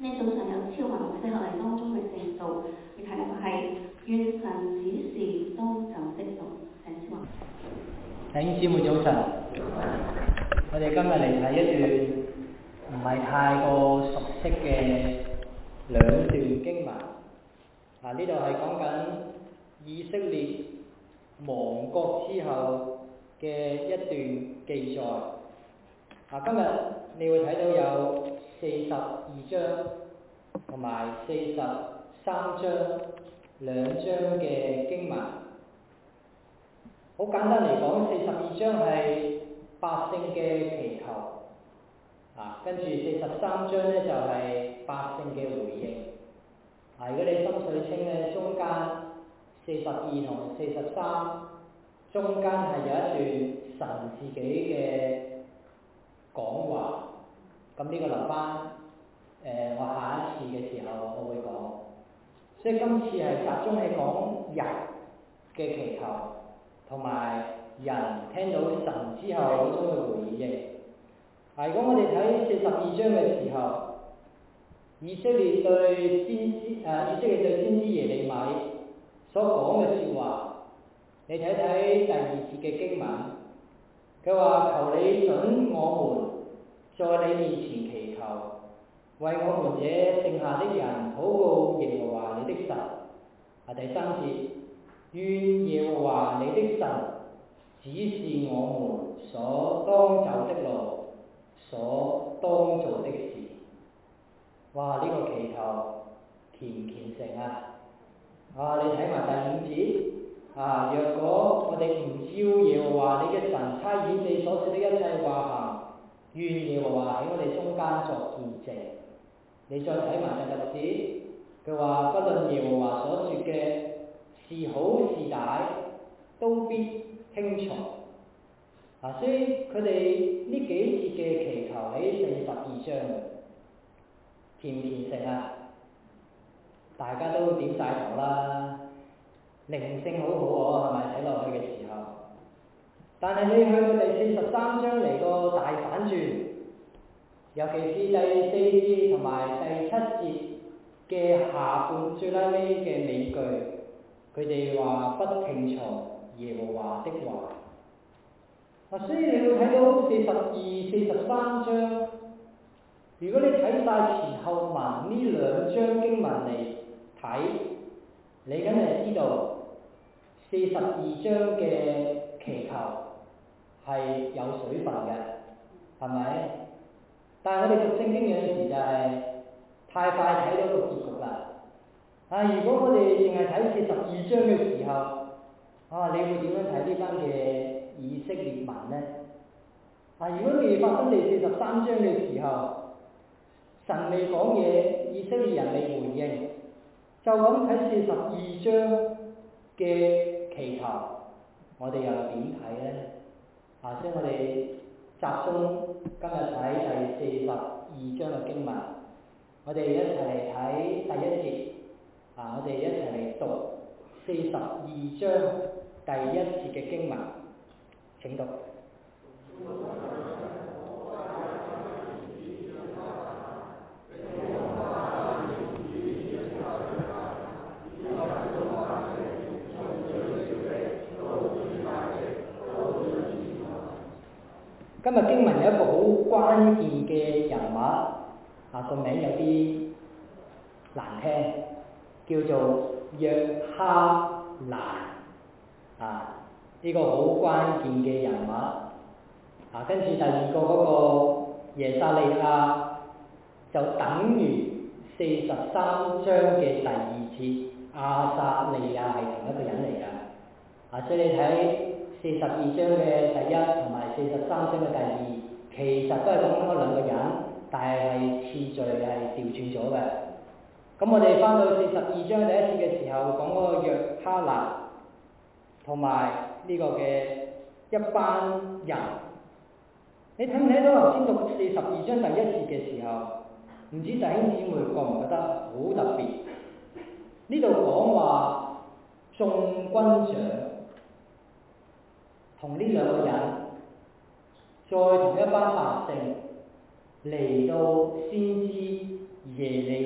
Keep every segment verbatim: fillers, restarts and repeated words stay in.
呢早上有超華牧師喺我哋當中嘅聖道，佢題目係願神指示當走的路。請超華。 弟兄姊妹早晨，我哋今日嚟睇一段唔係太過熟悉嘅兩段經文。啊，呢度係講緊以色列亡國之後嘅一段記載。啊，今日你會睇到有四十二章同埋四十三章兩章嘅經文。好簡單嚟講，四十二章係百姓嘅祈求，啊，跟住四十三章咧就係百姓嘅回應。啊，如果你心水清咧，中間四十二同四十三中間係有一段神自己嘅講話。咁呢個留翻誒我下一次嘅時候我會講。所以今次係集中係講人嘅祈求，同埋人聽到神之後嗰種嘅回應。啊，如果我哋睇四十二章嘅時候，以色列對先知誒、啊、以色列對先知耶利米所講嘅説話，你睇睇第二節嘅經文，佢話：求你准我們在你面前祈求，為我們這剩下的人禱告耶和華你的神。啊，第三節，願耶和華你的神指示我們所當走的路，所當做的事。哇！呢、這個祈求虔唔虔誠啊！啊，你睇埋第五節啊，若果我哋唔照耶和華你嘅神差遣你所說的一切話行，願耶和華喺我哋中間作見證。你再睇埋第六節，佢話不論耶和華所說嘅是好是歹，都必聽從。啊，所以佢哋呢幾節嘅祈求喺四十二章，虔唔虔誠啊？大家都點晒頭啦，靈性好好喎，係咪睇落去嘅時候？但係你去到第四十三章嚟個大反轉，尤其是第四節同埋第七節嘅下半最拉尾嘅尾句，佢哋話不聽從耶和華的話。啊，所以你會睇到四十二、四十三章，如果你睇晒前後文呢兩章經文嚟睇，你梗係知道四十二章嘅祈求係有水分嘅，係咪？但係我哋讀聖經有陣時就係太快睇到個結局啦。啊，如果我哋淨係睇四十二章嘅時候，啊，你會點樣睇呢班嘅以色列民呢？啊，如果未發生第四十三章嘅時候，神未講嘢，以色列人未回應，就咁睇四十二章嘅祈求，我哋又點睇呢？啊，所以我哋集中今日睇第四十二章嘅經文，我哋一齊嚟睇第一節。啊，我哋一齊嚟讀四十二章第一節嘅經文。請讀。今日經文有一個好關鍵嘅人物，啊，個名有啲難聽，叫做約哈難。啊，呢、這個好關鍵嘅人物。啊，跟住第二個嗰個耶撒利亞，就等於四十三章嘅第二節亞撒利亞係同一個人嚟㗎。啊，所以你睇四十二章嘅第一同埋四十三章嘅第二，其實都係講嗰兩個人，但係次序係調轉咗嘅。咁我哋翻到四十二章第一節嘅時候，講嗰個約哈難同埋呢個嘅一班人。你睇唔睇到頭先讀四十二章第一節嘅時候，唔知弟兄姊妹覺唔覺得好特別？呢度講話眾軍長同呢兩個人，再同一班百姓嚟到先知耶利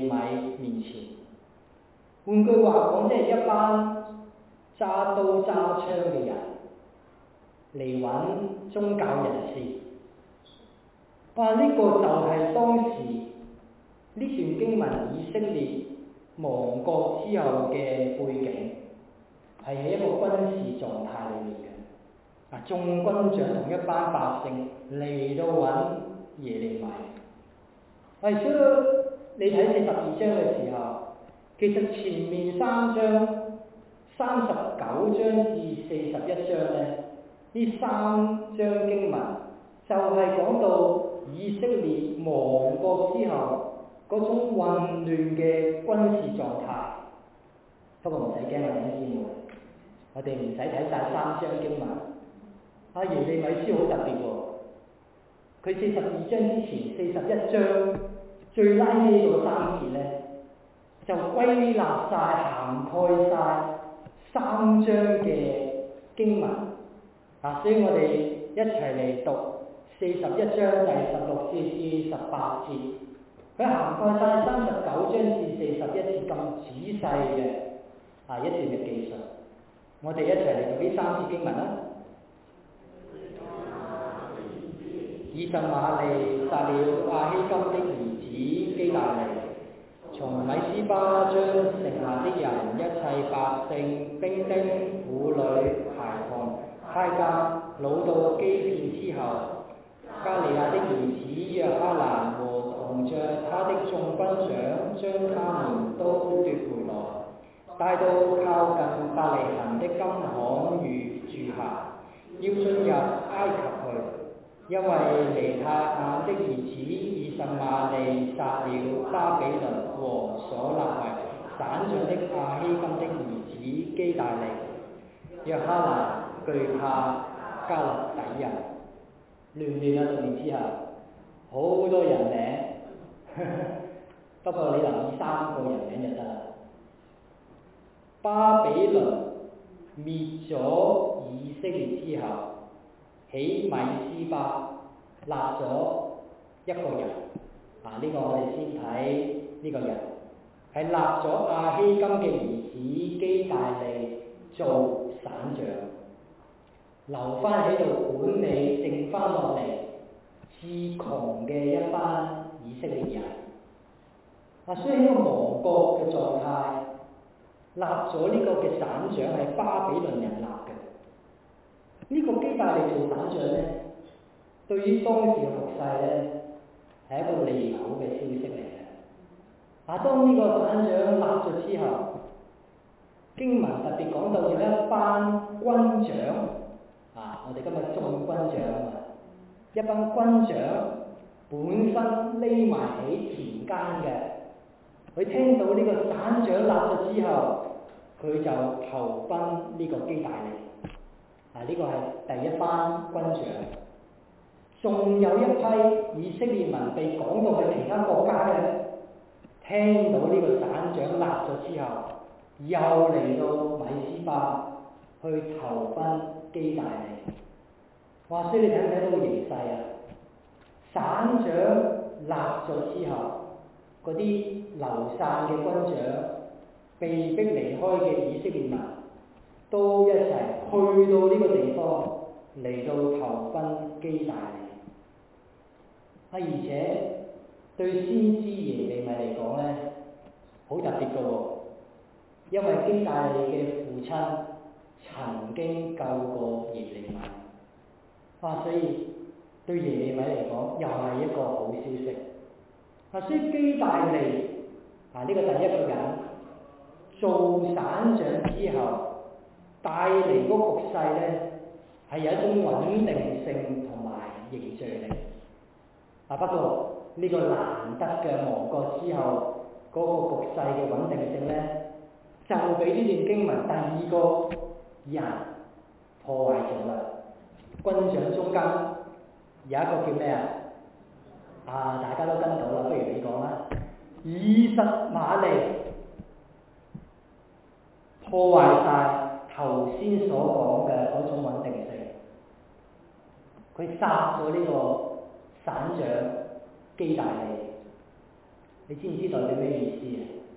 換句話講，即係一班揸刀揸槍嘅人嚟揾宗教人士。哇！呢、這個就係當時呢段經文以色列亡國之後嘅背景，係喺一個軍事狀態裏面嘅。啊，眾軍長同一班百姓嚟到揾耶利米。係，所以你睇四十二章嘅時候，其實前面三章三十九章至四十一章咧，呢三章經文就係講到以色列亡國之後嗰種混亂嘅軍事狀態。不過唔使驚啊，弟兄姊妹，我哋唔使睇晒三章經文。阿耶利米書好特別喎，佢四十二章之前四十一章最拉尾嗰三節咧，就歸納晒、涵蓋晒三章嘅經文。啊，所以我哋一齊嚟讀四十一章第十六節至十八節，佢涵蓋晒三十九章至四十一節咁仔細嘅啊一段嘅記述。我哋一齊嚟讀呢三節經文啦。以實瑪利殺了亞希金的兒子基大利，從米斯巴將剩下的人一切百姓、兵丁、婦女、孩童、太監擄到基遍之後，加利亞的兒子約哈難和同着他的眾軍長將他們都奪回來，帶到靠近伯利恆的金巷與住下，要進入埃及去。因為尼泰亞的兒子以實瑪利殺了巴比倫王所立為省長的亞希金的兒子基大利，約哈難懼怕加勒底人。亂唔亂啊？讀完之後好多人名，不過你留意三個人名就得啦。巴比倫滅咗以色列之後，喺米斯巴立咗一個人。啊，呢、這個我哋先睇呢個人係立咗亞希金嘅兒子基大利做省長，留翻喺度管理剩翻落嚟至窮嘅一班以色列人。啊，所以呢個亡國嘅狀態，立咗呢個嘅省長係巴比倫人立嘅。呢、這個基大利做省長咧，對於當時嘅局勢咧係一個利好嘅消息嚟嘅。啊，當呢個省長立咗之後，經文特別講到有一班軍長，啊，我哋今日眾軍長啊，一班軍長本身匿埋喺田間嘅，佢聽到呢個省長立咗之後，佢就投奔呢個基大利。啊，呢個係第一班軍長。仲有一批以色列民被趕到去其他國家嘅，聽到呢個省長立咗之後，又嚟到米斯巴去投奔基大利。哇！所以你睇唔睇到個形勢啊？省長立咗之後，嗰啲流散嘅軍長、被逼離開嘅以色列民，都一齊去到呢個地方嚟到投奔基大利。啊！而且對先知耶利米嚟講咧，好特別嘅喎，因為基大利嘅父親曾經救過耶利米。啊，所以對耶利米嚟講又係一個好消息。啊，所以基大利啊呢、這個第一個人做省長之後，帶嚟嗰個局勢咧係有一種穩定性同埋凝聚力。啊，不過呢、這個難得嘅亡國之後嗰、那個局勢嘅穩定性咧，就俾呢段經文第二個人破壞咗啦。軍長中間有一個叫咩啊？啊，大家都跟到啦，不如你講啦。以實瑪利破壞晒頭先所講嘅嗰種穩定性，佢殺咗呢個省長基大利。你知唔知代表咩意思啊？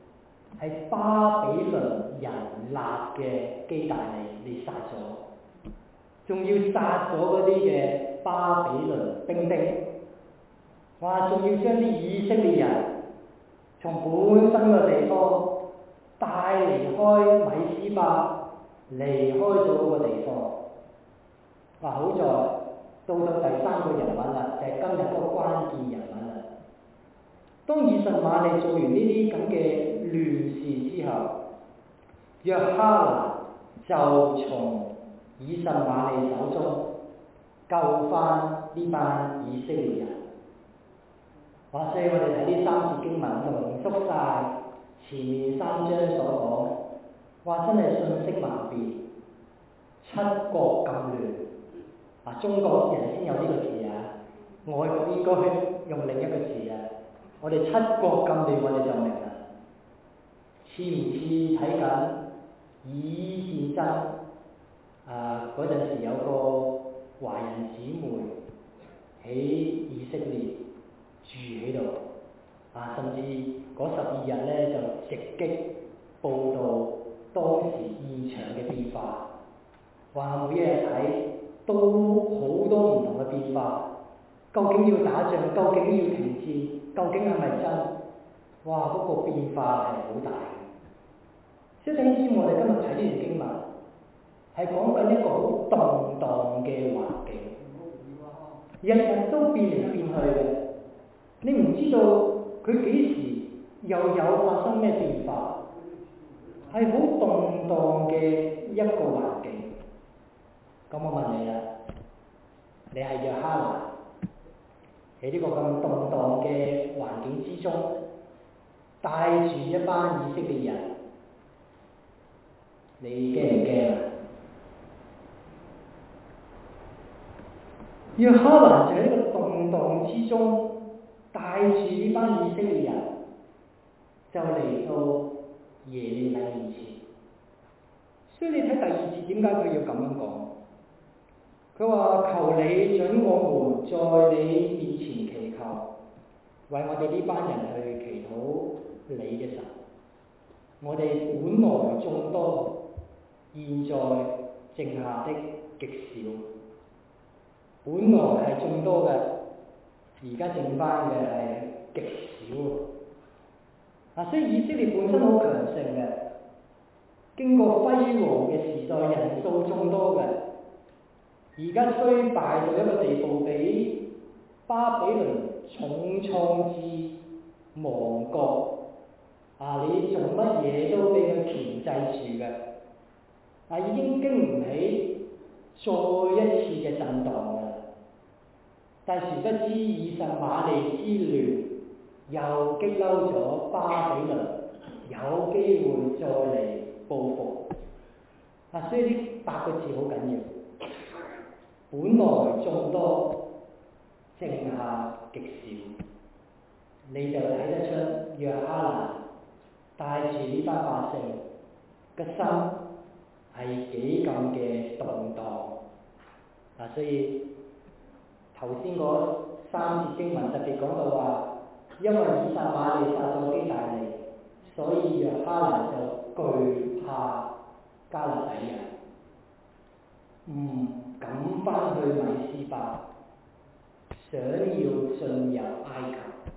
係巴比倫人立嘅基大利，你殺咗，仲要殺咗嗰啲嘅巴比倫兵丁，哇！仲要將啲以色列人從本身嘅地方帶離開米斯巴，離開咗嗰個地方。哇！好在到咗第三個人物啦，就係、是、今日嗰個關鍵人物啦。當以實瑪利做完呢啲咁嘅亂事之後，約哈拿就從以實瑪利手中救翻呢班以色列人。哇！所以我哋睇呢三節經文濃縮晒前面三章所講，哇！真係瞬息萬變，七國咁亂。啊，中國人先有呢個字啊，外國應該用另一個字啊。我哋七國咁亂，我哋就明啦。似唔似睇緊以戰爭？啊，嗰陣時有個華人姊妹喺以色列住喺度，啊，甚至嗰十二日咧就直擊報導當時現場嘅變化。哇！每一日睇都好多唔同嘅變化。究竟要打仗？究竟要停戰？究竟係咪真？哇！嗰個變化係好大嘅。所以點知我哋今日睇呢段經文，係講緊一個好動盪嘅環境，日日都變嚟變去嘅。你唔知道佢幾時又有發生咩變化，係好動盪嘅一個環境。咁我問你啦，你係約哈拿？喺呢個咁動盪嘅環境之中，帶住一班以色列人，你驚唔驚啊？約哈拿就喺呢個動盪之中，帶住呢班以色列人，就嚟到耶利米面前。所以你睇第二節點解佢要咁樣講？佢話：求你准我們在你面前祈求，為我哋呢班人去祈禱你嘅神。我哋本來眾多，現在剩下的極少。本來係眾多嘅，而家剩翻嘅係極少。啊，所以以色列本身好強盛嘅，經過輝煌嘅時代，人數眾多嘅。而家衰敗到一個地步，俾巴比倫重創至亡國。啊！你做乜嘢都俾佢鉗制住嘅，啊已經經唔起再一次嘅震盪㗎啦。但殊不知以實瑪利之亂又激嬲咗巴比倫，有機會再嚟報復。啊！所以呢八個字好緊要。本來眾多，剩下極少，你就睇得出約哈拿帶住呢班百姓嘅心係幾咁嘅動盪。啊，所以頭先嗰三節經文特別講到話，因為以實瑪利殺咗基大利，所以約哈拿就懼怕加勒底人，唔敢翻去米斯巴，想要進入埃及。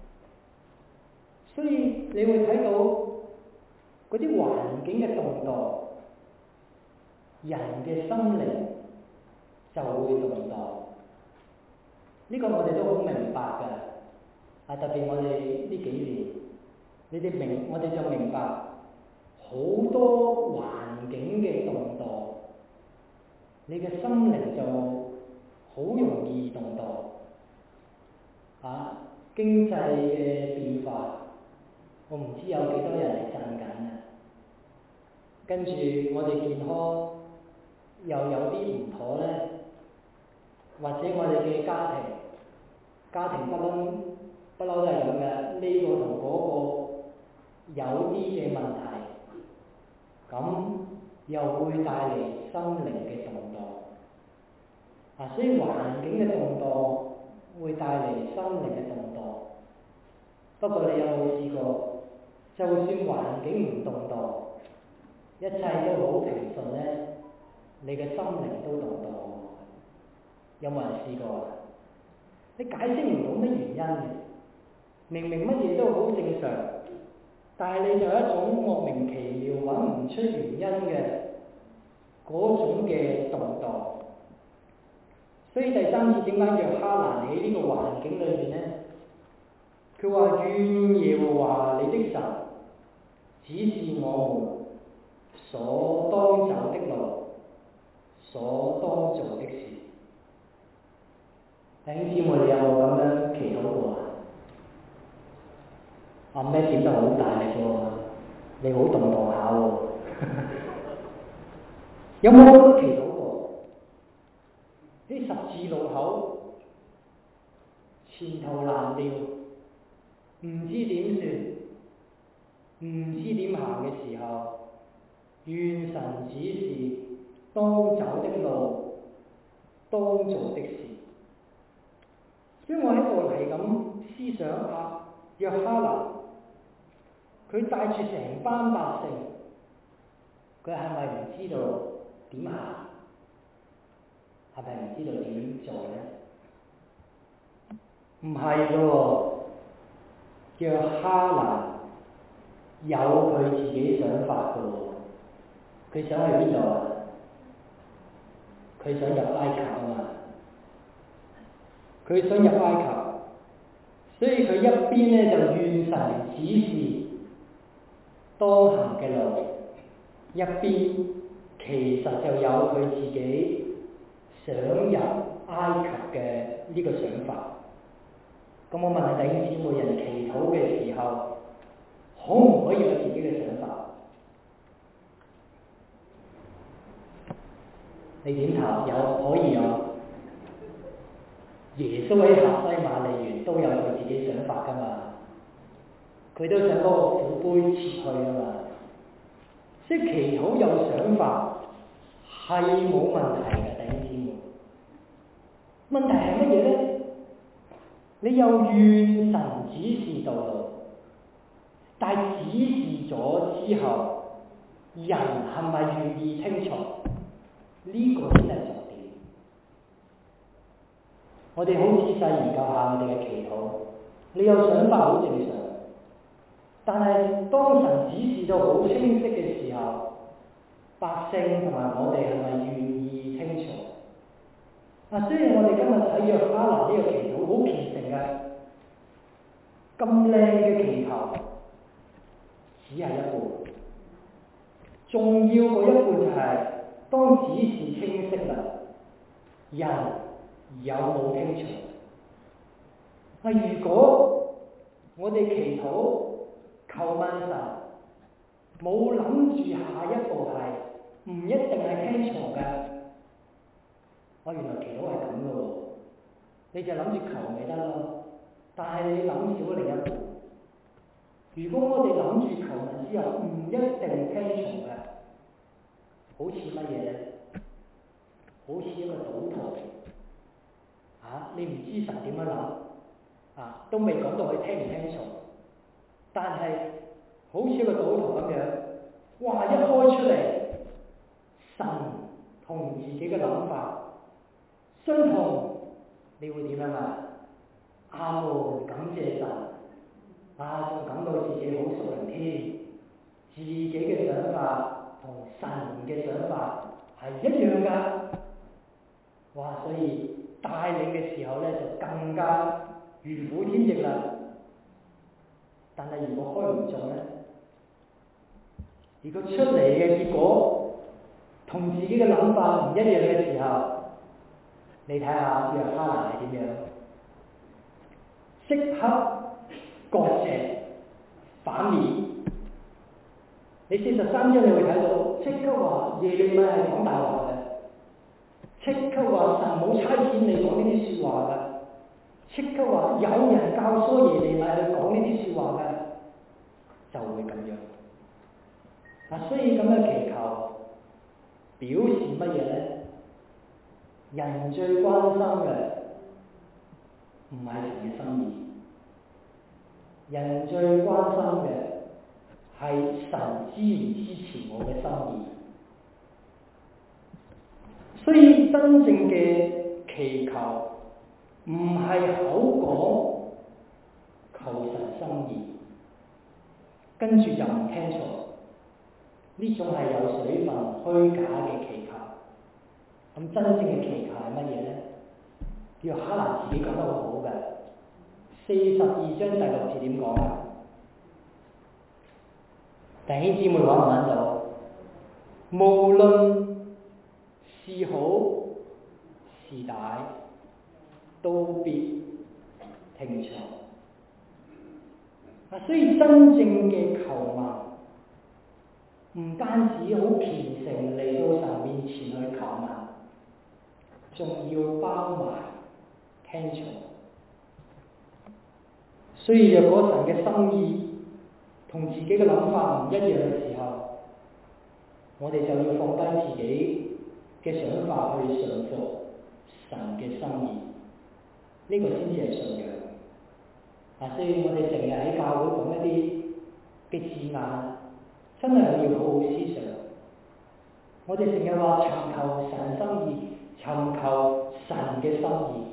所以你會睇到嗰啲環境嘅動盪，人嘅心靈就會動盪。呢、這個我哋都好明白㗎。啊，特別我哋呢幾年，你哋明，我哋就明白好多環境嘅動盪。你嘅心靈就好容易動盪，啊，經濟嘅變化，我唔知有幾多人係震緊啊。跟住我哋健康又有啲唔妥咧，或者我哋嘅家庭，家庭不嬲不嬲都係咁嘅，呢個同嗰個有啲嘅問題，咁又會帶嚟心靈嘅動盪。啊，所以環境嘅動盪會帶嚟心靈嘅動盪。不過你有冇試過， 就算環境唔動盪，一切都好平順呢，你嘅心靈都動盪。有冇人試過啊？你解釋唔到咩原因嘅，明明乜嘢都好正常，但係你就有一種莫名其妙揾唔出原因嘅嗰種嘅動盪。所以第三次點解約哈難喺呢個環境裏面呢？佢話願耶和華你的神指示我們所當走的路，所當做的事。弟兄姊妹，你有冇咁樣祈禱過啊？阿咩點得好大力喎，你好動盪下喎。有冇咁樣祈禱過？呢十字路口前途難料，唔知點算，唔知點行嘅時候，願神指示當走的路，當做的事。所以我喺度係咁思想下，約哈難佢帶住成班百姓，佢係咪唔知道點行？係咪唔知道點做呢？唔係喎，約哈難有佢自己想法嘅喎。佢想去邊度啊？佢想入埃及啊嘛。佢想入埃及，所以佢一邊咧就願神指示當行嘅路，一邊其實就有佢自己想入埃及嘅呢個想法。咁我問下弟兄姊妹，人祈禱嘅時候，可唔可以有自己嘅想法？你點頭？有，可以有。耶穌喺客西馬尼園都有佢自己想法㗎嘛，佢都想嗰個苦杯撤去啊嘛。即係祈禱有想法係冇問題嘅，弟兄姊妹。問題係乜嘢呢？你又願神指示道路，但係指示咗之後，人係咪願意聽從？呢、這個先係重點。我哋好仔細研究下我哋嘅祈禱，你有想法好正常，但係當神指示到好清晰嘅時候，百姓同埋我哋係咪願意聽從？嗱，雖然我哋今日睇約哈難呢個祈禱好虔誠嘅，咁靚嘅祈求，只係一半，重要嗰一半就係、是、當指示清晰啦，人有冇聽從？嗱，如果我哋祈禱求問神，冇諗住下一步係唔一定係聽從嘅。我、哦、原來祈禱係咁嘅喎，你就諗住求咪得咯，但係你諗少咗另一步。如果我哋諗住求問之後唔一定聽從嘅，好似乜嘢呢？好似一個賭徒，啊，你唔知神點樣諗，啊，都未講到佢聽唔聽從，但係好似一個賭徒咁樣，哇！一開出嚟，神同自己嘅諗法相同，你會點樣啊？阿門，感謝神，啊，仲感到自己好屬靈添，自己嘅想法同神嘅想法係一樣㗎。哇！所以帶領嘅時候咧，就更加如虎添翼啦。但係如果開唔中咧，如果出嚟嘅結果同自己嘅諗法唔一樣嘅時候，你睇下約哈難係點樣？即刻割席反面。你四十三章你會睇到，即刻話耶利米係講大話嘅，即刻話神冇差遣你講呢啲説話嘅，即刻話有人教唆耶利米去講呢啲説話嘅，就會咁樣。嗱，所以咁嘅祈求表示乜嘢呢？人最關心嘅唔係神嘅心意，人最關心嘅係神支唔支持我嘅心意。所以真正嘅祈求唔係口講求神心意，跟住就唔聽從，呢種係有水分虛假嘅祈求。咁真正嘅祈求係乜嘢呢？約哈拿自己講得好好嘅，四十二章第六節點講啊？弟兄姊妹揾唔揾到？無論是好是歹，都必聽從。啊，所以真正嘅求問，唔單止好虔誠嚟到神面前去求問，仲要包埋聽從。所以若果神嘅心意同自己嘅諗法唔一樣嘅時候，我哋就要放低自己嘅想法去順服神嘅心意，呢、這個先至係信仰。啊，所以我哋成日喺教會講一啲嘅字眼，真係要好好思想。我哋成日話尋求神心意，尋求神嘅心意，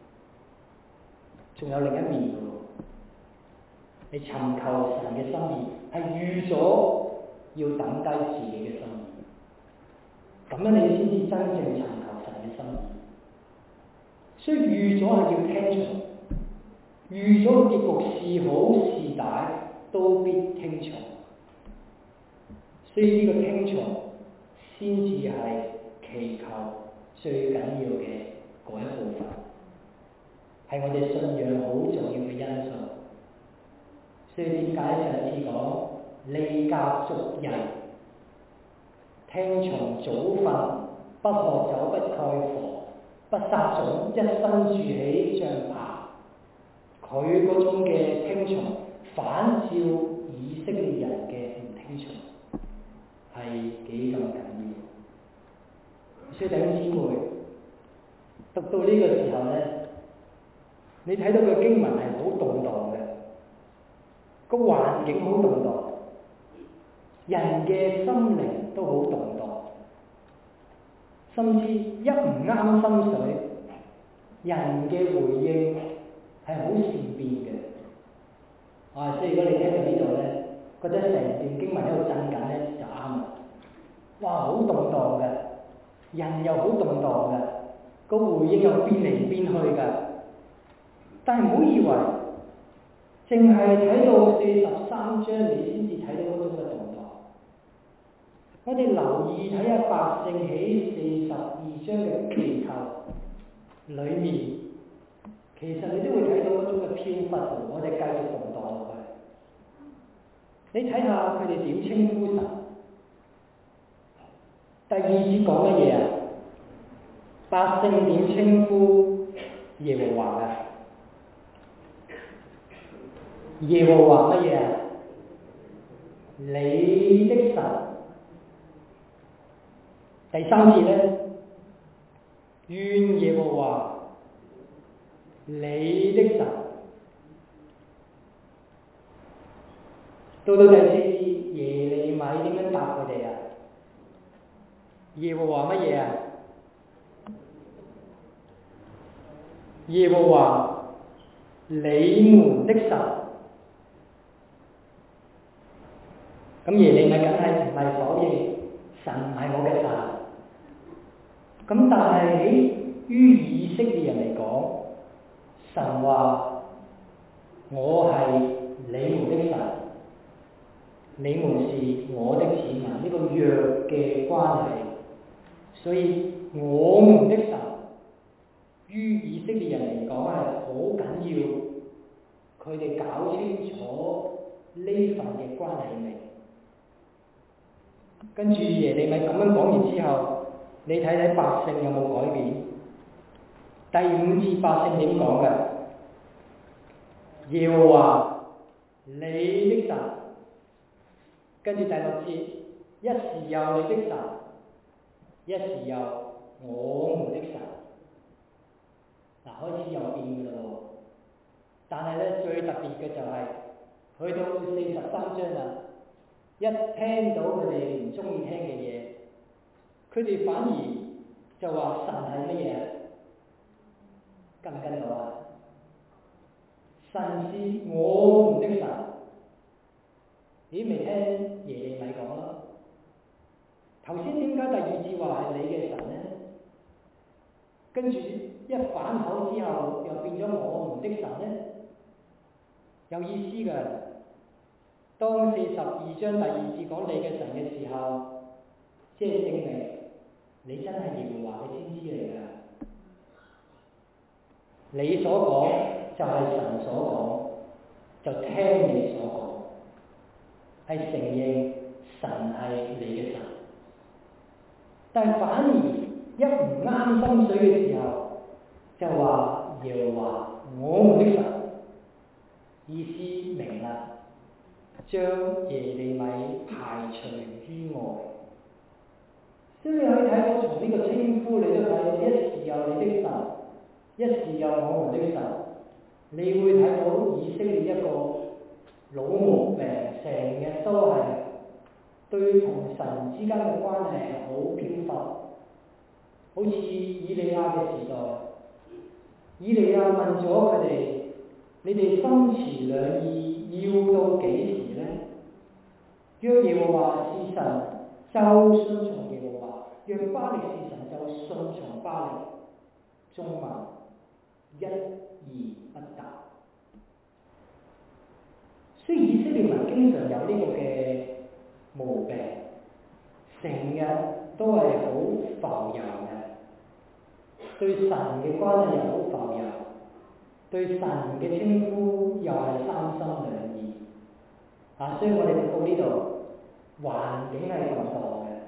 仲有另一面嘅喎。你尋求神嘅心意，係預咗要等低自己嘅心意，咁樣你先至真正尋求神嘅心意。所以預咗係要聽從，預咗結局是好是歹，都必聽從。所以呢個聽從先至係祈求最緊要嘅嗰一部分，係我哋信仰好重要嘅因素。所以點解上次講利甲族人聽從祖訓，不喝酒，不蓋火，不撒種，一生住起帳棚，佢嗰種嘅聽從反照以色列人嘅唔聽從，係幾咁緊要。所以弟兄姊妹讀到呢個時候呢，你睇到個經文係好動盪嘅。個環境好動盪，人嘅心靈都好動盪，甚至一唔啱心水，人嘅回應係好善變嘅。啊，所以如果你聽到呢度咧，覺得成段經文喺度震緊咧，就啱啦。哇，好動盪嘅，人又好動盪嘅，個回應又變嚟變去嘅。但係唔好以為淨係睇到四十三章，你先至睇到嗰種嘅動盪。我哋留意睇下百姓喺四十二章嘅祈求裏面，其實你都會睇到嗰種嘅飄忽。我哋繼續動盪落去，你睇下佢哋點稱呼神。第二節講乜嘢啊？百姓點稱呼耶和華啊？耶和華乜嘢啊？你的神。第三節咧，願耶和華你的神。到到第四節，耶利米點樣答佢哋啊？耶和華乜嘢啊？耶和華你們的神。咁耶利米梗係唔係否認神唔係我嘅神？咁但係喺於以色列人嚟講，神話我係你們的神，你們是我的子民，呢個約嘅關係。所以我們的神於以色列人嚟講係好緊要，佢哋搞清楚呢份嘅關係未？跟住耶利米咁樣講完之後，你睇睇百姓有冇改變？第五節百姓點講嘅？耶和華你的神，跟住第六節，一時有你的神，一時有我們的神。嗱，開始有變嘅啦喎。但係咧，最特別嘅就係、是、去到四十三章啦。 一聽到佢哋唔中意聽嘅嘢，佢哋反而就話神係乜嘢？跟唔跟到啊？神是我們的神。咦，未聽耶利米講咯？頭先點解第二節話係你嘅神呢？跟住一反口之後，又變咗我們的神呢？有意思㗎。當四十二章第二節講你嘅神嘅時候，即係證明你真係耶和華嘅先知嚟㗎。你所講就係神所講，就聽你所講，係承認神係你嘅神。但係反而一唔啱心水嘅時候，就話耶和華我們的神，意思明啦，將耶利米排除於外。所以你可以睇到從呢個稱呼，你都睇到一時有你的神，一時有我們的神。你會睇到以色列一個老毛病，成日都係對同神之間嘅關係好飄忽，好似以利亞嘅時代，以利亞問咗佢哋：你哋心持兩意，要到幾時呢？若耶和華是神，就順從耶和華；若巴力是神，就順從巴力。眾民一言不答。所以以色列民經常有呢個嘅毛病，成日都係好浮遊嘅，對神嘅關係又好浮遊，對神嘅稱呼又係三心兩意。啊，所以我哋讀到呢度，環境係動盪嘅，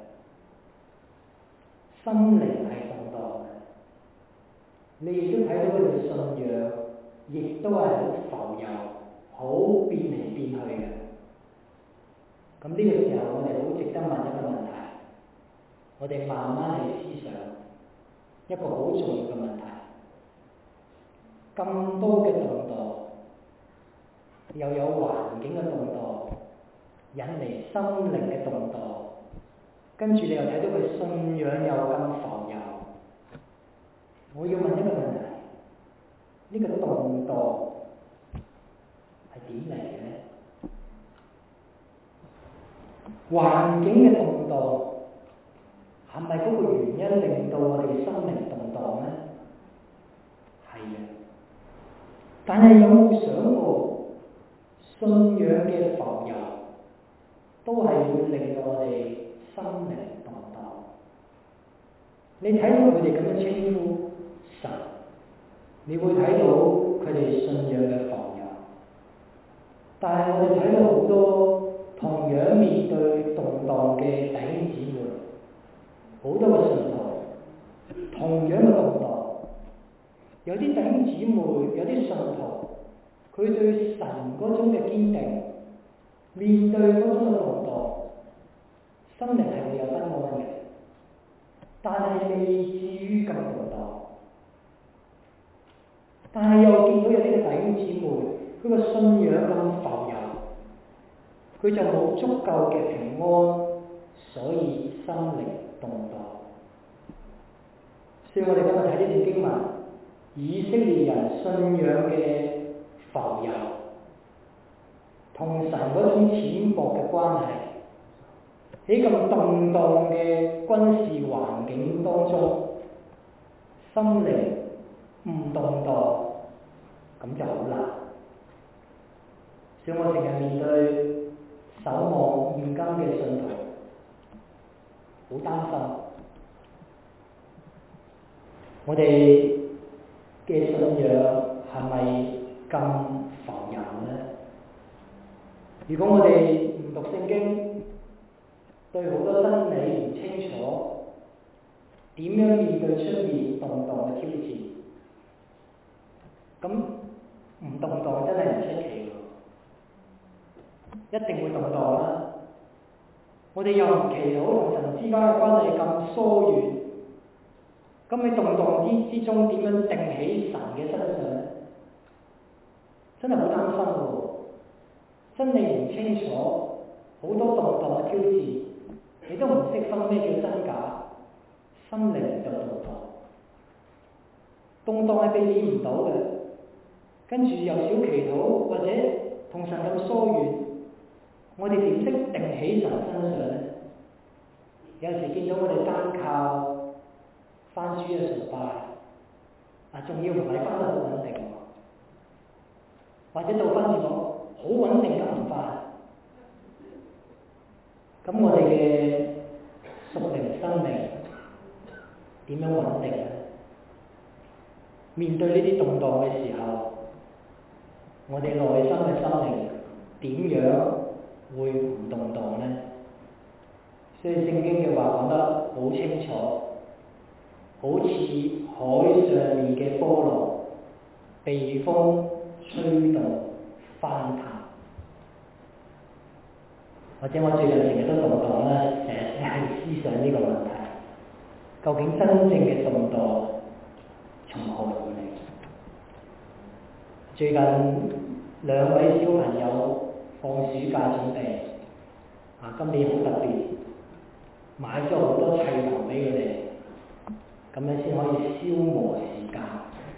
心靈係動盪嘅。你亦都睇到佢哋嘅信仰，亦都係好浮遊，好變嚟變去嘅。咁呢個時候，我哋好值得問一個問題，我哋慢慢去思想一個好重要嘅問題。咁多嘅動盪，又有環境嘅動盪，引嚟心靈嘅動盪，跟住你又睇到佢信仰又咁浮遊。我要問一個問題：呢、這個動盪係點嚟嘅呢？環境嘅動盪係咪嗰個原因令到我哋心靈動盪呢？係嘅。但係有冇想過，信仰嘅浮遊都係會令到我哋心靈動盪？你睇到佢哋咁樣稱呼神，你會睇到佢哋信仰嘅浮遊。但係我哋睇到好多同樣面對動盪嘅弟兄姊妹，好多個信徒同樣嘅動盪。有啲弟兄姊妹，有啲信徒，佢對神嗰種嘅堅定，面對嗰種嘅動盪，心靈係會有不安嘅，但係未至於咁動盪。但係又見到有啲嘅弟兄姊妹，佢個信仰咁浮遊，佢就冇足夠嘅平安，所以心靈動盪。所以我哋今日睇呢段經文，以色列人信仰嘅浮遊，同神嗰種淺薄嘅關係，喺咁動盪嘅軍事環境當中，心靈唔動盪，咁就好難。所以我成日面對守望現今嘅信徒，好擔心我哋嘅信仰係咪咁浮遊呢？如果我哋唔讀聖經，對好多真理唔清楚，點樣面對出面動盪嘅挑戰？咁唔動盪真係唔出奇喎，一定會動盪啦。我哋又唔祈禱同神之間嘅關係咁疏遠，咁喺動盪之之中點樣定喺神嘅身上呢？真係好擔心喎！真理唔清楚，好好多動盪嘅挑戰，你都唔識分咩叫真假，心靈就動盪。動盪係避免唔到嘅，跟住又少祈禱或者同神咁疏遠，我哋點識定喺神身上呢？有時見到我哋單靠翻主嘅崇拜，啊，仲要唔係翻得好穩定，或者倒翻轉講好穩定咁唔翻，咁我哋嘅屬靈生命點樣穩定呢？面對呢啲動盪嘅時候，我哋內心嘅心靈點樣會唔動盪呢？所以聖經嘅話講得好清楚，好似海上面嘅波浪，被風吹動翻騰。或者我最近成日都動盪啦，成日係思想呢個問題，究竟真正嘅動盪從何而嚟？最近兩位小朋友放暑假準備，啊，今年好特別，買咗好多砌頭俾佢哋，咁樣先可以消磨時間。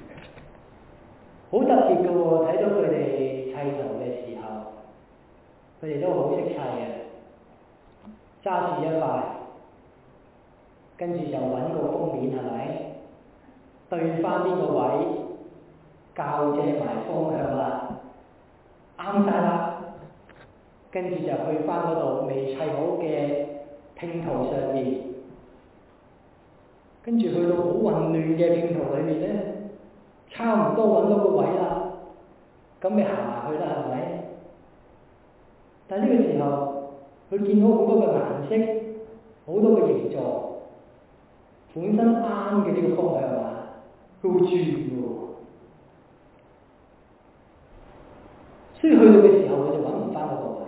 好特別嘅喎，睇到佢哋砌頭嘅時候，佢哋都好識砌嘅，揸住一塊，跟住就揾個封面係咪？對翻邊個位，校正埋方向啦，啱晒啦，跟住就去翻嗰度未砌好嘅拼圖上面，跟住去到好混亂嘅拼圖裏面呢，差唔多揾到個位啦，咁咪行埋去啦，係咪？但係呢個時候，佢見到好多嘅顏色，好多嘅形狀，本身啱嘅呢個方向啊，佢會轉喎。所以去到嘅時候，佢就揾唔翻嗰個位。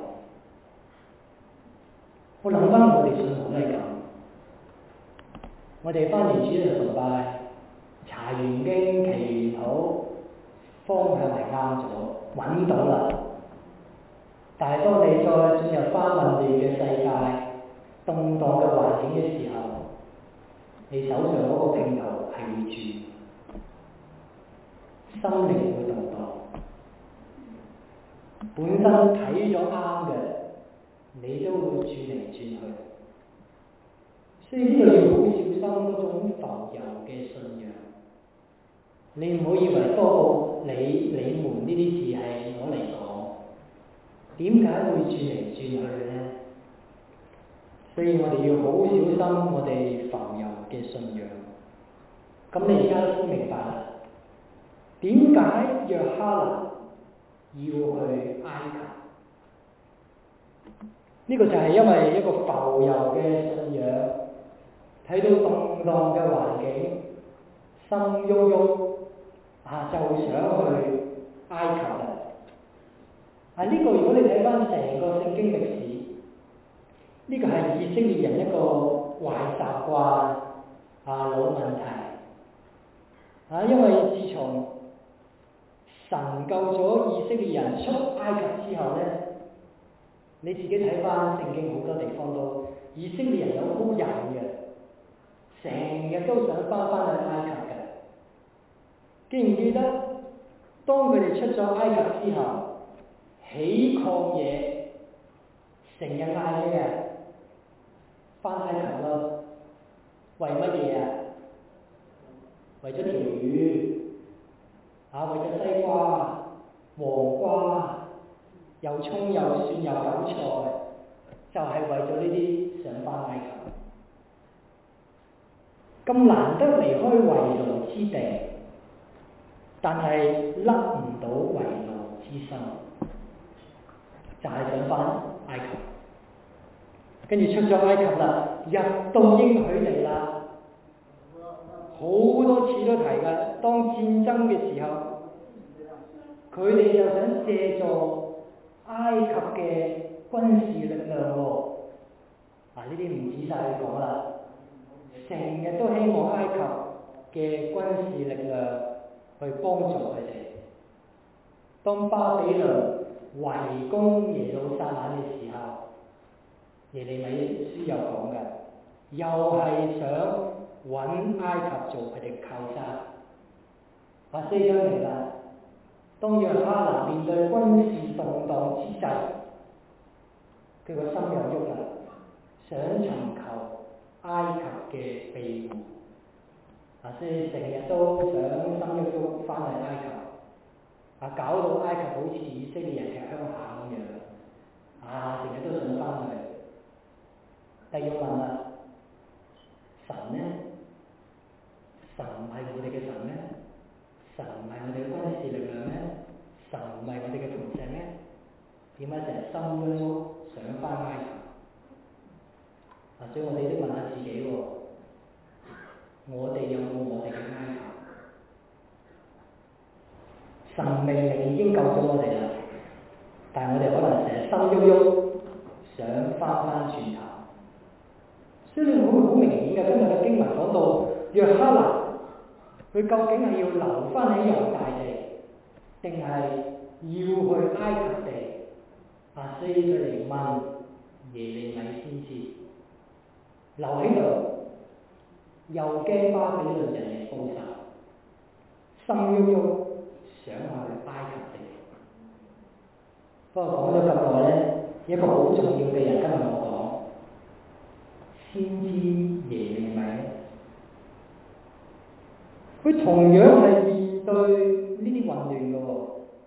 我諗翻我哋信徒都係咁，我哋翻完主日崇拜，查完經、祈完禱，方向係啱咗，揾到啦。但係當你再進入翻混亂嘅世界、動盪嘅環境嘅時候，你手上嗰個拼圖係會轉，心靈會動盪。本身睇咗啱嘅，你都會轉嚟轉去。所以呢度要好小心嗰種浮遊嘅信仰。你唔好以為多過你、你們呢啲字係我嚟講，點解會轉嚟轉去呢？所以我哋要好小心我哋浮遊嘅信仰。咁你而家都明白啦，點解約哈拿要去埃及？呢、這個就係因為一個浮遊嘅信仰，睇到動盪嘅環境，心喐喐，啊就想去埃及啦。啊呢、這個如果你睇翻成個聖經歷史，呢、這個係以色列人一個壞習慣啊老問題。啊因為自從神救咗以色列人出埃及之後呢，你自己睇翻聖經好多地方都，以色列人有好人嘅，成日都想翻返去埃及嘅。記唔記得當佢哋出咗埃及之後，起曠野，成日嗌咩啊？翻埃及咯，為乜嘢啊？為咗條魚。啊，為咗西瓜、黃瓜、又葱又蒜又韭菜，就係、是、為咗呢啲想返埃及。咁難得離開為奴之地，但係甩唔到為奴之心，就係、是、想返埃及。跟住出咗埃及啦，入到應許地啦。好多次都提㗎，當戰爭嘅時候，佢哋就想借助埃及嘅軍事力量喎。嗱，呢啲唔仔細去講啦，成日都希望埃及嘅軍事力量去幫助佢哋。當巴比倫圍攻耶路撒冷嘅時候， 耶利米書有講嘅，又係想揾埃及做佢哋靠山。啊，四章嚟啦，當約哈拿面對軍事動盪之際，佢個心又喐啦，想尋求埃及嘅庇護。啊，所以成日都想心喐喐翻去埃及。啊，搞到埃及好似以色列人嘅鄉下咁樣。啊，成日都想翻去。但要問啦，神呢？神唔係我哋嘅神咩？神唔係我哋嘅軍事力量咩？神唔係我哋嘅磐石咩？點解成日心喐喐想翻埃及？啊，所以我哋都問下自己喎，我哋有冇我哋嘅埃及？神明明已經救咗我哋啦，但係我哋可能成日心喐喐想翻翻轉頭。所以你會好明顯嘅，今日嘅經文講到約哈拿，佢究竟係要留翻喺猶大地，定係要去埃及地？啊，所以佢嚟問耶利米先知，留喺度又驚巴比倫人嚟報仇，心喐喐想去埃及地。不過講咗咁耐咧，一個好重要嘅人今日我講。先知耶利米，佢同樣係面對呢啲混亂嘅喎。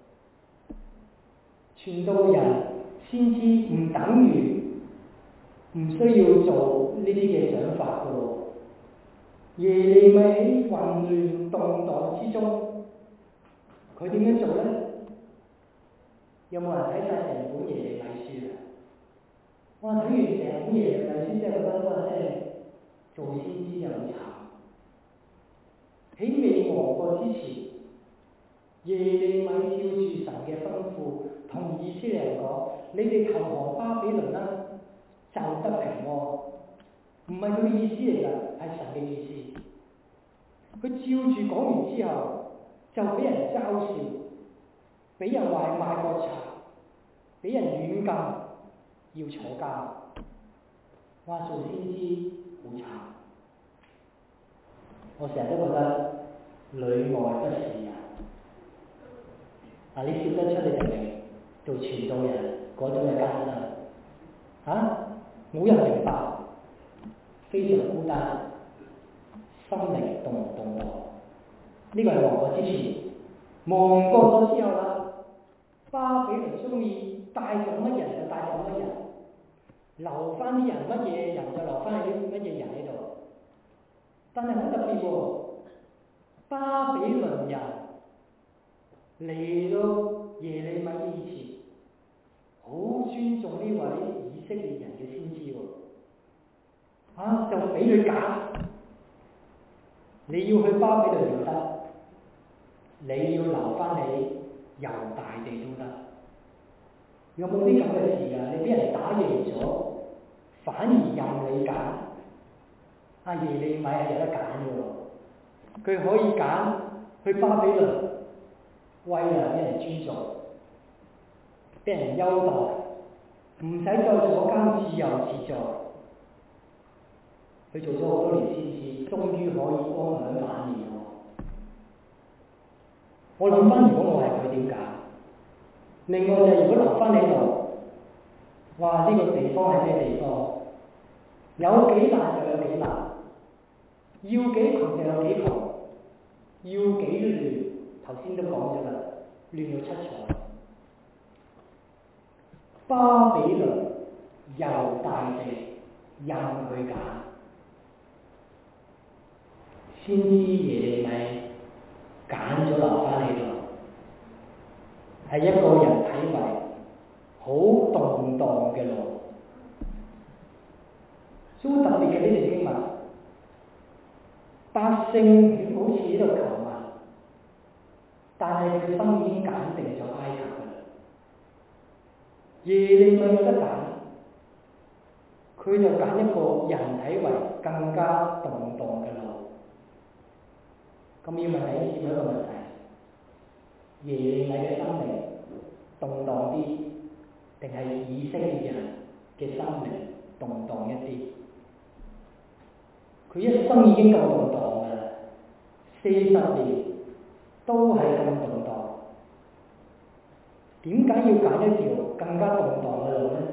傳道人先知唔等於唔需要做呢啲嘅想法嘅喎。耶利米喺混亂動盪之中，佢點樣做咧？有冇人睇晒成本耶利米書啊？我睇完成本耶利米書，真係覺得哇！真係做先知又好慘。喺未亡國之前，耶利米照住神嘅吩咐，同以色列人講：你哋投降巴比倫啦，就得平安。唔係佢嘅意思嚟㗎，係神嘅意思。佢照住講完之後，就俾人嘲笑，俾人話賣國賊，俾人軟禁，要坐監。哇！做先知好慘。我成日都覺得裏外不是人。啊！你笑得出你明明做傳道人嗰種嘅艱辛。啊！冇人明白，非常孤單，心靈動唔動盪？呢個係亡國之前，亡國咗之後啦，巴比倫中意帶上乜人就帶上乜人，留翻啲人乜嘢人就留翻喺乜嘢人喺度。但係好特別喎，巴比倫人嚟到耶利米面前，好尊重呢位以色列人嘅先知喎。啊，就俾佢揀，你要去巴比倫又得，你要留翻喺猶大地都得。有冇啲咁嘅事㗎？你俾人打贏咗，反而任你揀。阿耶利米係有得揀嘅喎，佢可以揀去巴比倫，為人俾人尊重，俾人優待，唔使再坐監自由自在。佢做咗好多年先知，終於可以光享晚年喎。我諗翻，如果我係佢點揀？另外就係如果留翻喺度，哇！呢個地方係咩地方？有幾難就有幾難，要幾窮就有幾窮，要幾亂，頭先都講咗啦，亂到七彩。巴比倫、猶大地任佢揀。先知耶利米揀咗留翻喺度，係一個人睇為好動盪嘅路。好特別嘅呢段經文，百姓好似喺度求問，但係佢心已經揀定咗埃及㗎啦。耶利米有得揀，佢就揀一個人睇為更加動盪嘅路。咁要問你一個問題：耶利米嘅生命動盪啲，定係以色列人嘅生命動生已經夠動盪㗎啦，四十年都係咁動盪，點解要揀一條更加動盪嘅路呢？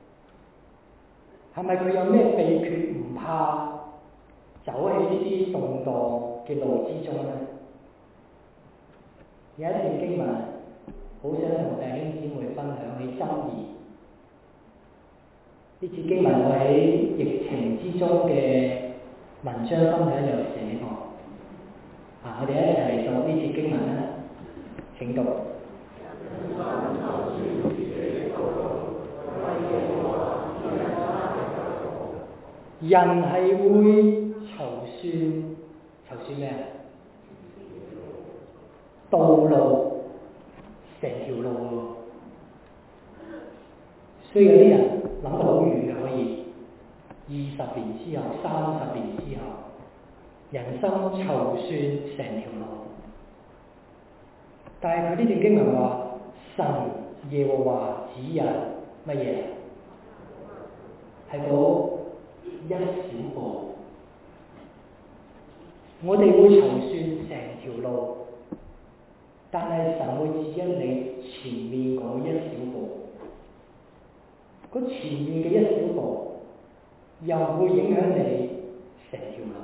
係咪佢有咩秘訣唔怕走喺呢啲動盪嘅路之中呢？有一段經文，好想同弟兄姊妹分享起箴言。呢次經文我喺疫情之中嘅文章分享有寫過。啊，我哋一齊讀呢次經文啦。請讀。人係會籌算，籌算咩啊？道路，成條路喎。所以有啲人諗得好遠嘅，可以二十年之後、三十年之後，人生籌算成條路。但係佢呢段經文話，神耶和華指引乜嘢？係嗰一小步。我哋會籌算成條路，但係神會指引你前面嗰一小步。嗰前面嘅一小步，又會影響你成條路。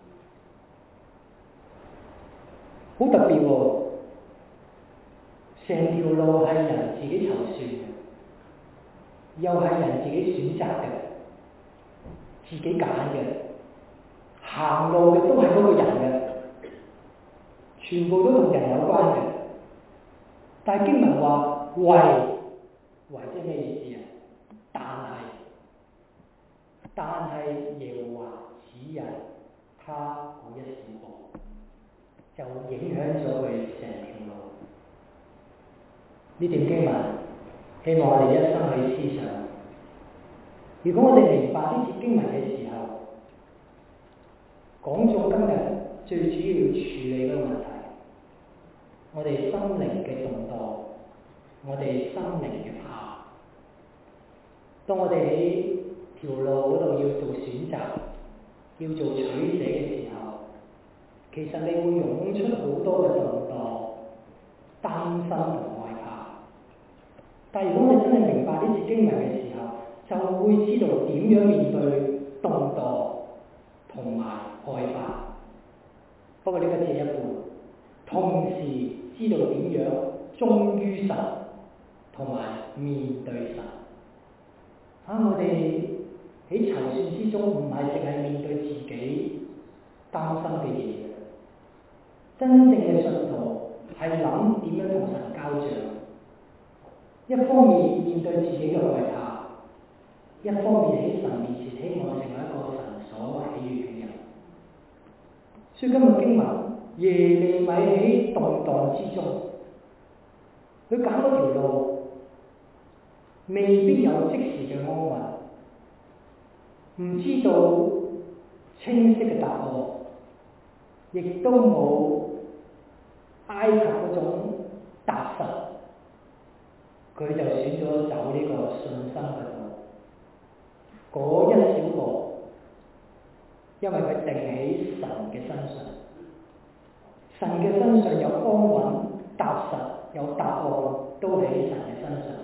好特別喎！成條路係人自己籌算嘅，又係人自己選擇嘅，自己揀嘅，行路嘅都係嗰個人嘅，全部都同人有關嘅。但係經文話為，為即係咩意思啊？但係，但係耶和華指引他嗰一小步，就影響咗佢成條路。呢段經文，希望我哋一生去思想。如果我哋明白呢節經文嘅時候，講咗今日最主要處理嘅問題，我哋心靈嘅動盪，我哋心靈嘅怕。當我哋喺條路嗰度要做選擇，要做取捨嘅時候，其實你會湧出好多嘅動盪、擔心同害怕。但係如果我哋真係明白呢節經文嘅時候，就會知道點樣面對動盪同埋害怕。不過呢個只係一半，同時知道點樣忠於神同埋面對神。啊！我哋喺籌算之中，唔係淨係面對自己擔心嘅嘢。真正嘅信徒係諗點樣同神交賬。一方面面對自己嘅害怕，一方面喺神面前希望成為一個神所喜悅嘅人。所以今日經文，耶利米喺動盪之中，佢揀嗰條路，未必有即時嘅安穩，唔知道清晰嘅答案，亦都冇埃及嗰種踏實，佢就選咗走呢個信心嘅路。嗰一小步，因為佢定喺神嘅身上，神嘅身上有安穩、踏實、有答案，都喺神嘅身上。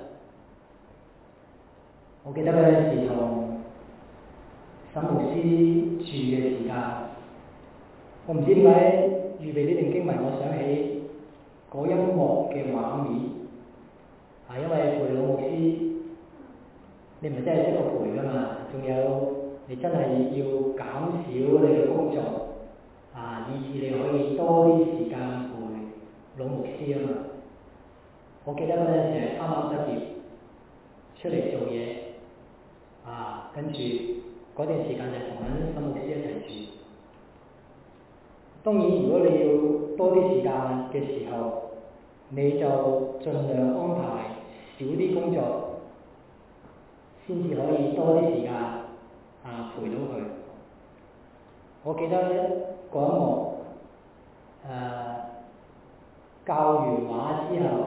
我記得嗰陣時同沈牧師住嘅時間，我唔知點解預備呢段經文，我想起嗰一幕嘅畫面。啊，因為陪老牧師，你唔係真係識個陪㗎嘛，仲有你真係要減少你嘅工作，啊，以至你可以多啲時間陪老牧師啊嘛。我記得嗰陣時係啱啱畢業出嚟做嘢，啊，跟住嗰段時間就同緊沈牧師一齊住。當然，如果你要多啲時間嘅時候，你就盡量安排少啲工作，先至可以多啲時間啊陪到佢。我記得嗰一幕，誒、呃、教完畫之後，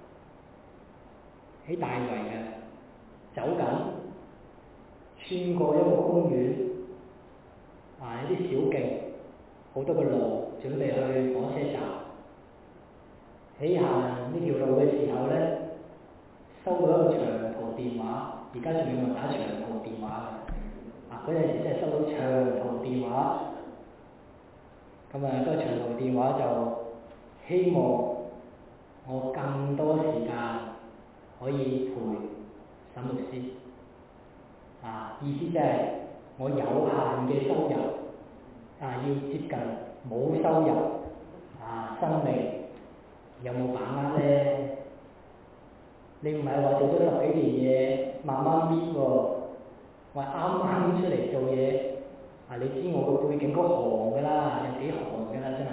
喺大圍嘅走緊，穿過一個公園， 啊有啲小徑，好多個路準備去火車站。喺行呢條路嘅時候咧，收到一個長途電話，而家仲有人打長途電話嘅。啊嗰陣時真係收到長途電話，咁啊嗰個長途電話就希望我更多時間可以陪沈牧師。啊意思即係我有限嘅收入，啊要接近冇收入，啊生命有冇把握咧？你唔係話做咗十幾年嘢慢慢搣喎，我啱啱出嚟做嘢，啊你知我個背景嗰行㗎啦，有幾行㗎啦真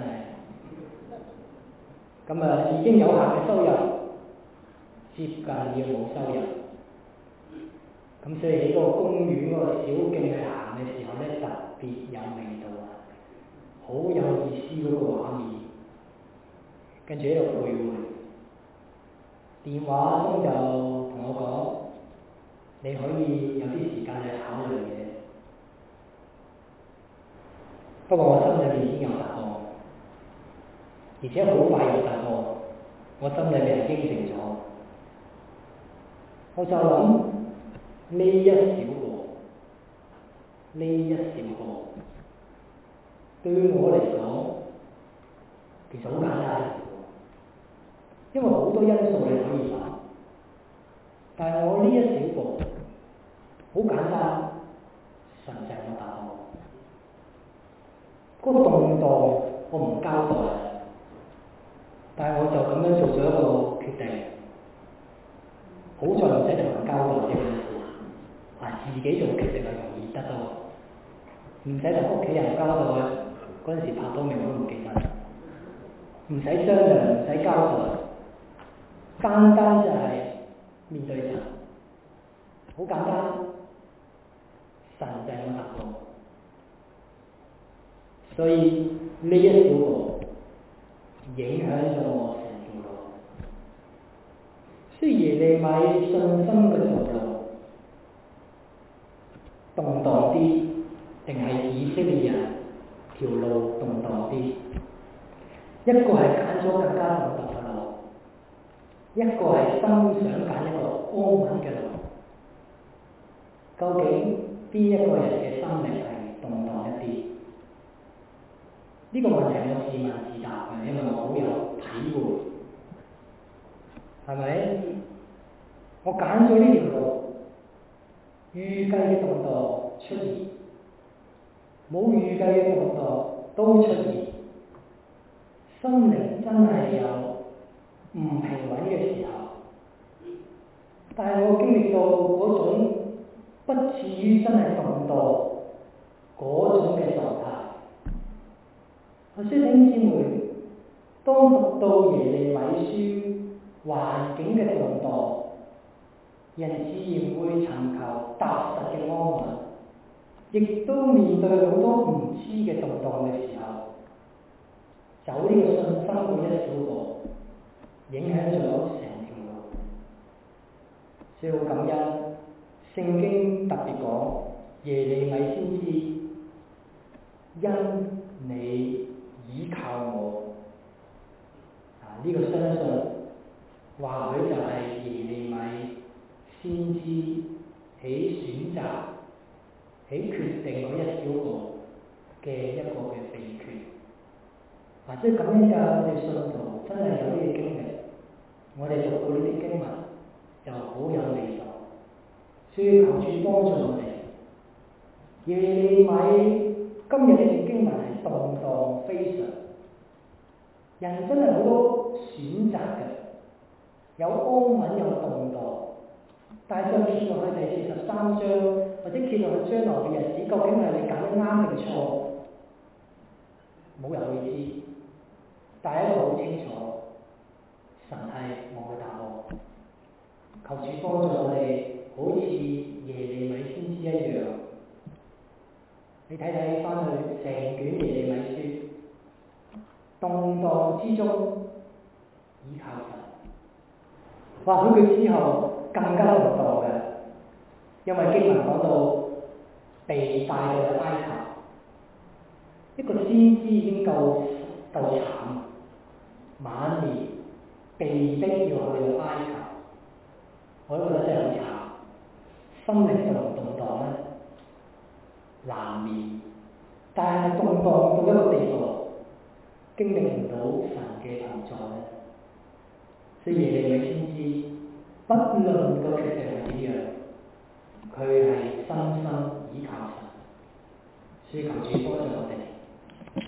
係。咁啊已經有限嘅收入，接近要冇收入。咁所以喺嗰個公園嗰個小徑去行嘅時候咧，特別有味道啊，好有意思嗰個畫面。跟住喺度徘徊，電話中就同我講：你可以有啲時間去考慮嘅。不過我心裏面已經有答案，而且好快有答案。我心裏面係應承咗，我就諗呢一小步，呢一小步，對於我嚟講，其實好簡單。因為好多因素你可以諗，但係我呢一小步好簡單，神就係我答案。嗰個動盪我唔交代，但係我就咁樣做咗一個決定。好在唔使同人交代呢件事，啊自己做決定係容易得多，唔使同屋企人交代。嗰陣時拍拖未我都唔記得，唔使商量，唔使交代。單單就係面對神，好簡單，神就係我答案。所以呢一小步影響咗我成條路。雖然耶利米信心嘅道路動盪啲，定係以色列人條路動盪啲？一個係揀咗更加動盪嘅路，一個係心想揀一個安穩嘅路。究竟邊一個人嘅生命係動盪一啲？呢、這個問題我自問自答嘅，因為我好有體會，係咪？我揀咗呢條路，預計嘅動盪出現，冇預計嘅動盪都出現，心靈真係有唔平穩嘅時候，但係我經歷到嗰種不至於真係動盪嗰種嘅狀態。我識弟兄姊妹，當讀到耶利米書環境嘅動盪，人自然會尋求踏實嘅安穩，亦都面對好多唔知嘅動盪嘅時候，走呢個信心嗰一小步，影響咗成條路。所以好感恩，聖經特別講耶利米先知，因你倚靠我，啊呢、這個相信或許就係耶利米先知喺選擇、喺決定嗰一小步嘅一個嘅秘訣。或者咁樣嘅我哋信徒真係有呢啲經歷，我哋讀到呢啲經文就好有味道。所以求主幫助我哋。耶利米今日呢段經文係動盪非常，人真係好多選擇嘅，有安穩有動盪，但係再揭落去第四十三章，或者揭落去將來嘅日子，究竟係你揀得啱定錯？冇人會知，但係一個好清楚，神係我嘅答案。求主幫助我哋，好似耶利米先知一樣。你睇睇翻去成卷耶利米書，動盪之中倚靠神。或許佢之後更加動盪嘅，因為經文講到被帶到埃及， 一個先知已經夠夠慘，晚年被逼要去到埃及，我都覺得真係好慘，心靈動唔動盪咧，難免。但係動盪到一個地步，經歷唔到神嘅同在咧，所以耶利米先知，不論個決定係點樣，佢係深深倚靠神，所以求主幫助我